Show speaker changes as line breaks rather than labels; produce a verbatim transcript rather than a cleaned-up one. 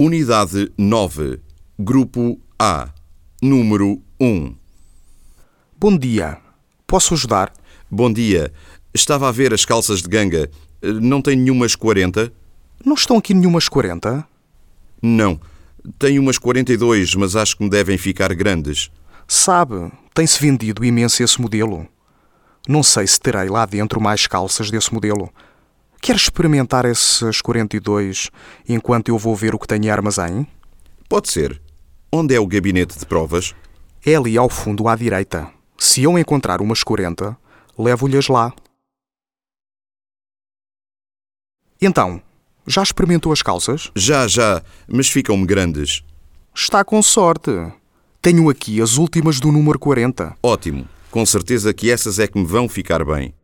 Unidade nove, Grupo A, número um.
Bom dia. Posso ajudar?
Bom dia. Estava a ver as calças de ganga. Não tem nenhumas quarenta?
Não estão aqui nenhumas quarenta?
Não. Tenho umas quarenta e dois, mas acho que me devem ficar grandes.
Sabe, tem-se vendido imenso esse modelo. Não sei se terei lá dentro mais calças desse modelo. Quer experimentar essas quarenta e dois enquanto eu vou ver o que tenho em armazém?
Pode ser. Onde é o gabinete de provas?
É ali ao fundo à direita. Se eu encontrar umas quarenta, levo-lhes lá. Então, já experimentou as calças?
Já, já, mas ficam-me grandes.
Está com sorte. Tenho aqui as últimas do número quarenta.
Ótimo. Com certeza que essas é que me vão ficar bem.